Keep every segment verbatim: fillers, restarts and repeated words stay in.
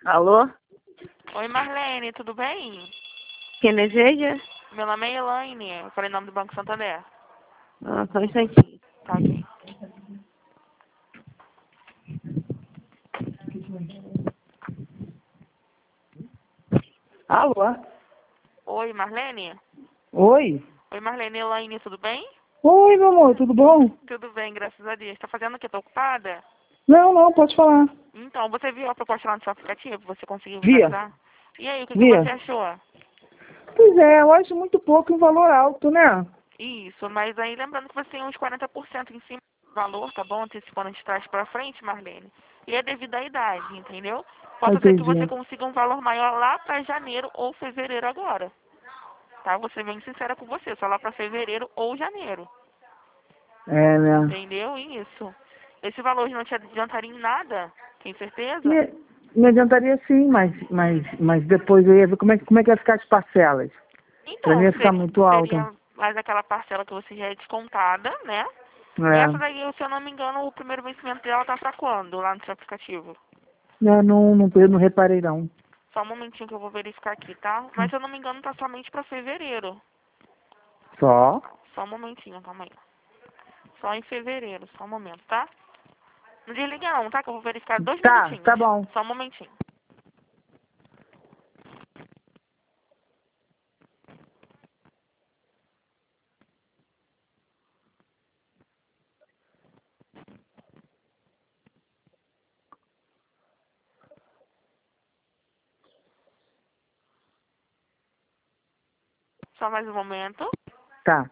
Alô? Oi, Marlene, tudo bem? Quem deseja? Meu nome é Elaine, eu falei em nome do Banco Santander. Ah, só um instantinho. Tá ok. Alô? Oi, Marlene? Oi? Oi, Marlene, Elaine, tudo bem? Oi, meu amor, tudo bom? Tudo bem, graças a Deus. Tá fazendo o quê? Tá ocupada? Não, não, pode falar. Então, você viu a proposta lá no seu aplicativo? Você conseguiu Via, visualizar? E aí, o que, que via. você achou? Pois é, eu acho muito pouco em valor alto, né? Isso, mas aí lembrando que você tem uns quarenta por cento em cima do valor, tá bom? Antecipando de trás pra frente, Marlene. E é devido à idade, entendeu? Possa ser que você Entendi. consiga um valor maior lá pra janeiro ou fevereiro agora. Tá? Vou ser bem sincera com você, só lá pra fevereiro ou janeiro. É, né? Entendeu? Isso. Esse valor não te adiantaria em nada? Tem certeza? Me, me adiantaria sim, mas, mas, mas depois eu ia ver como é, que- como é que ia ficar as parcelas. Pra mim Então, ia ficar ser- muito alta. seria mais aquela parcela que você já é descontada, né? Essa É. daí, se eu não me engano, o primeiro vencimento dela tá pra quando, lá no seu aplicativo? Não, não, não, eu não reparei não. Só um momentinho que eu vou verificar aqui, tá? Mas se eu não me engano, tá somente pra fevereiro. Só? Só um momentinho, calma aí. Só em fevereiro, só um momento, tá? Não desliga não, tá? Que eu vou verificar dois Tá, minutinhos. tá bom. Só um momentinho. Só mais um momento. Tá.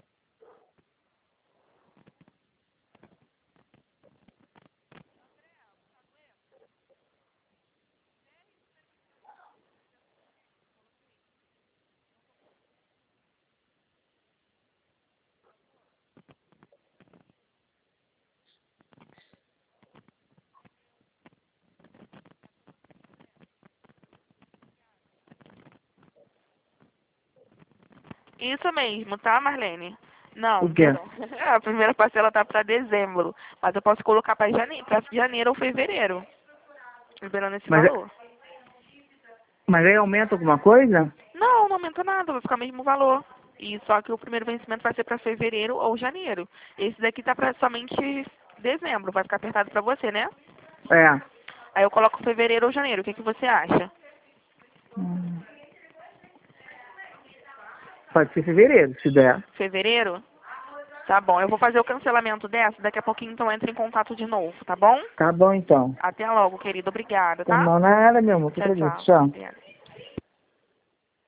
Isso mesmo, tá, Marlene? Não, O quê? perdão. A primeira parcela tá pra dezembro. Mas eu posso colocar pra janeiro, pra janeiro ou fevereiro. Liberando esse Mas, é- valor. mas aí aumenta alguma coisa? Não, não aumenta nada, vai ficar o mesmo valor. E só que o primeiro vencimento vai ser pra fevereiro ou janeiro. Esse daqui tá pra somente dezembro, vai ficar apertado pra você, né? É. Aí eu coloco fevereiro ou janeiro, o que, que você acha? Hum. Pode ser fevereiro, se der. Fevereiro? Tá bom, eu vou fazer o cancelamento dessa, daqui a pouquinho então entra em contato de novo, tá bom? Tá bom então. Até logo, querido. Obrigada, Tá tá? mal nada, meu amor. Que Tchau, acredito. tchau. Tchau. Obrigada.